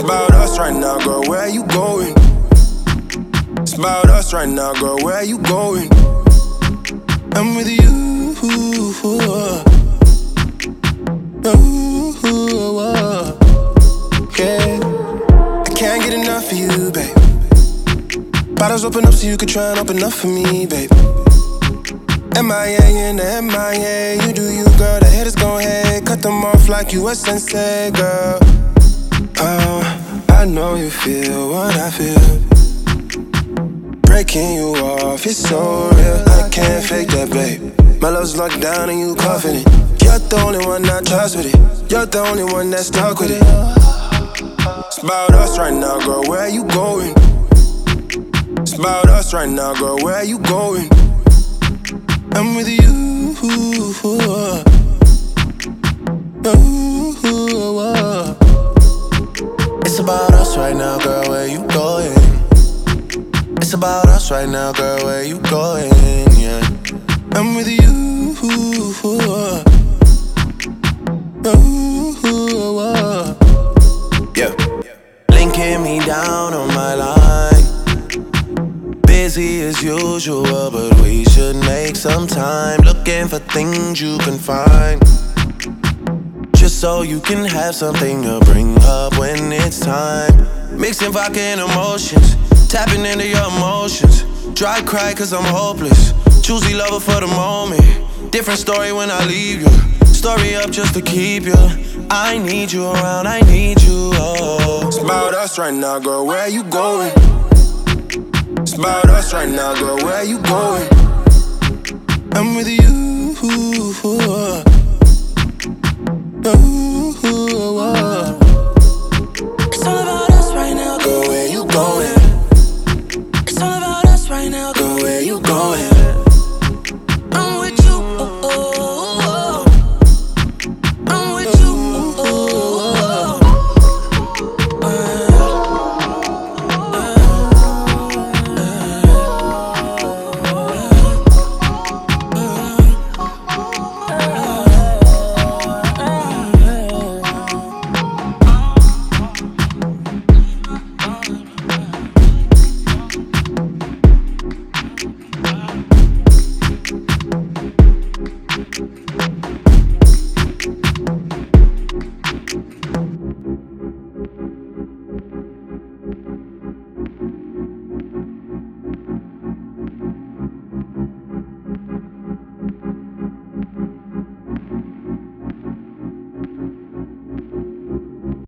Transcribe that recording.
about us right now, girl, where you going? It's about us right now, girl, where you going? I'm with you. Yeah, I can't get enough of you, babe. Bottles open up so you can try and open up for me, babe. MIA in the MIA, you do you, girl. The haters gon' hate, cut them off like you a sensei, girl. I know you feel what I feel. Breaking you off, it's so real. I can't fake that, babe. My love's locked down and you confident. You're the only one I trust with it. You're the only one that's stuck with it. It's about us right now, girl, where you going? It's about us right now, girl, where you going? I'm with you. It's about us right now, girl, where you going? It's about us right now, girl, where you going? Yeah, I'm with you. Yeah, linking me down on my line. Busy as usual, but we should make some time. Looking for things you can find, just so you can have something to bring up when it's time. Mixing vodka and emotions, tapping into your emotions. Dry cry cause I'm hopeless, choosy lover for the moment. Different story when I leave you, story up just to keep you. I need you around, I need you, oh. It's about us right now, girl, where you going? It's about us right now, girl, where you going? I'm with you.